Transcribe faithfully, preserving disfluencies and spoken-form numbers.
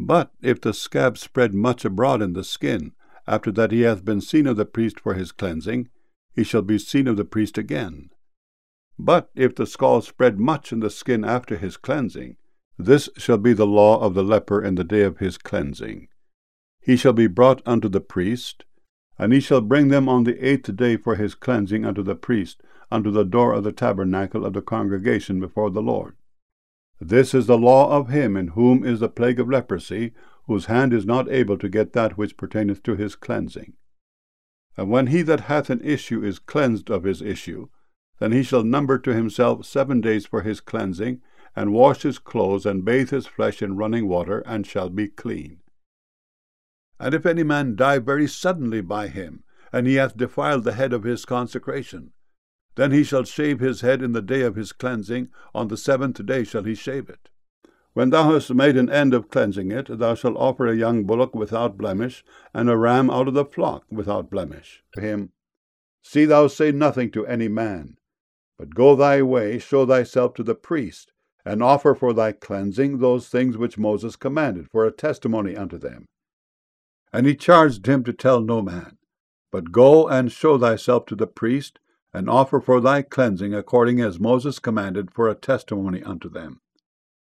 But if the scab spread much abroad in the skin, after that he hath been seen of the priest for his cleansing, he shall be seen of the priest again. But if the scald spread much in the skin after his cleansing, this shall be the law of the leper in the day of his cleansing. He shall be brought unto the priest, and he shall bring them on the eighth day for his cleansing unto the priest, unto the door of the tabernacle of the congregation before the Lord. This is the law of him in whom is the plague of leprosy, whose hand is not able to get that which pertaineth to his cleansing. And when he that hath an issue is cleansed of his issue, then he shall number to himself seven days for his cleansing, and wash his clothes, and bathe his flesh in running water, and shall be clean. And if any man die very suddenly by him, and he hath defiled the head of his consecration, then he shall shave his head in the day of his cleansing, on the seventh day shall he shave it. When thou hast made an end of cleansing it, thou shalt offer a young bullock without blemish, and a ram out of the flock without blemish. To him, see thou say nothing to any man, but go thy way, show thyself to the priest, and offer for thy cleansing those things which Moses commanded, for a testimony unto them. And he charged him to tell no man, but go and show thyself to the priest, and offer for thy cleansing according as Moses commanded, for a testimony unto them.